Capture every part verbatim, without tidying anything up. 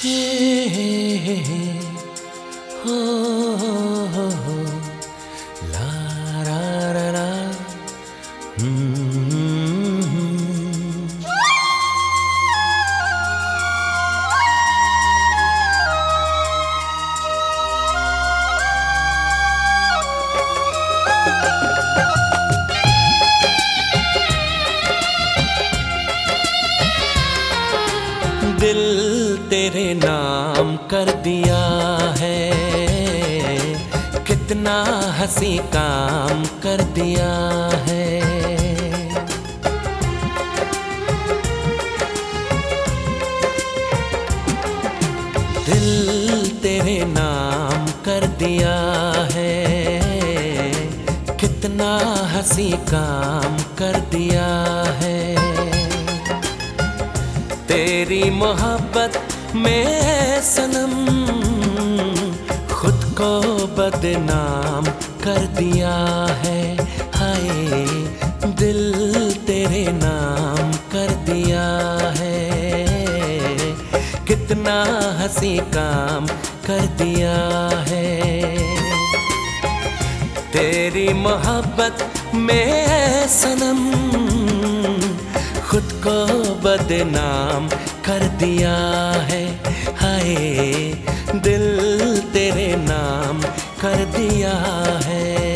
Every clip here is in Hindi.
हे हो हो हो ला रा रा रा हम्म। दिल तेरे नाम कर दिया है, कितना हंसी काम कर दिया है। दिल तेरे नाम कर दिया है, कितना हंसी काम कर दिया है। तेरी मोहब्बत में सनम खुद को बदनाम कर दिया है। हाय दिल तेरे नाम कर दिया है, कितना हंसी काम कर दिया है। तेरी मोहब्बत में सनम खुद को बदनाम कर दिया है। हाय दिल तेरे नाम कर दिया है।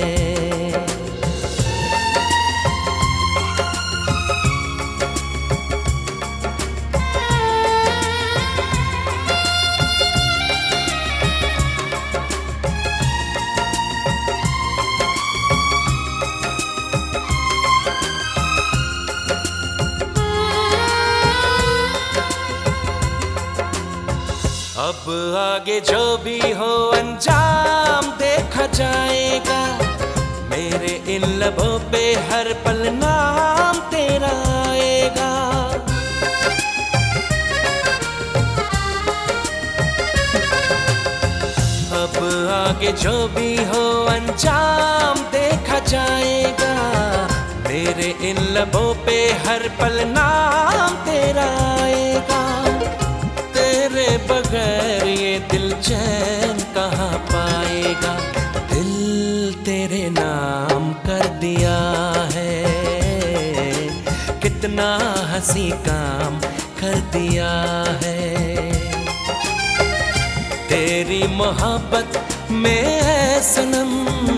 अब आगे जो भी हो अंजाम देखा जाएगा, मेरे इन लबों पे हर पल नाम तेरा आएगा। अब आगे जो भी हो अंजाम देखा जाएगा, मेरे इन लबों पे हर पल नाम तेरा आएगा। तेरे बगैर ये दिल चैन कहाँ पाएगा। दिल तेरे नाम कर दिया है, कितना हंसी काम कर दिया है। तेरी मोहब्बत में सनम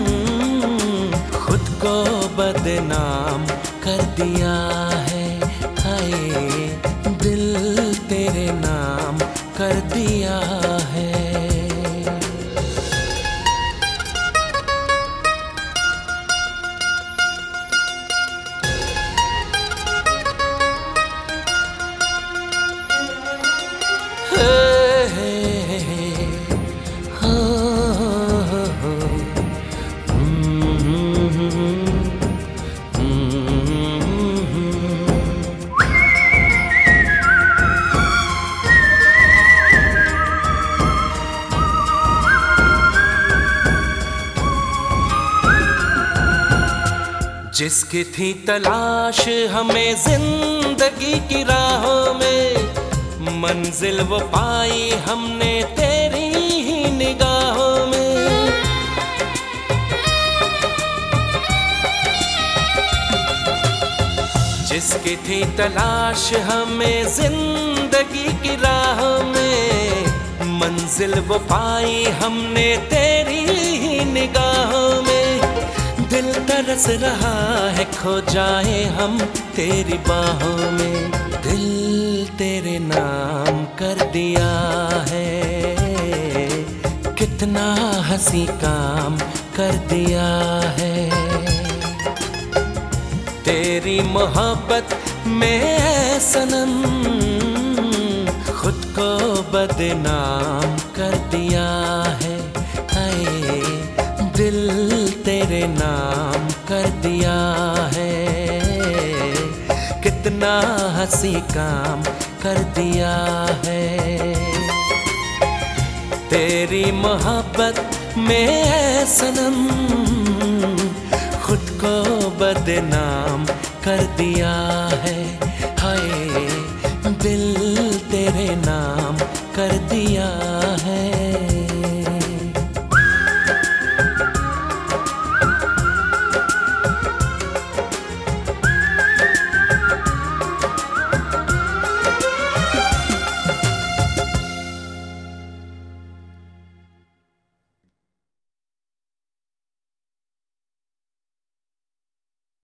खुद को बदनाम कर दिया है। हाय दिल तेरे नाम कर दिया है। जिसकी थी तलाश हमें जिंदगी की राहों में, मंजिल वो पाई हमने तेरी ही निगाहों में। जिसकी थी तलाश हमें जिंदगी की राहों में, मंजिल वो पाई हमने तेरी ही निगाहों में। दिल तरस रहा है खो जाए हम तेरी बाहों में। दिल तेरे नाम कर दिया है, कितना हंसी काम कर दिया है। तेरी मोहब्बत में सनम खुद को बदनाम कर दिया है। हाय दिल तेरे नाम कर दिया है, कितना हंसी काम कर दिया है। तेरी मोहब्बत में सनम खुद को बदनाम कर दिया है।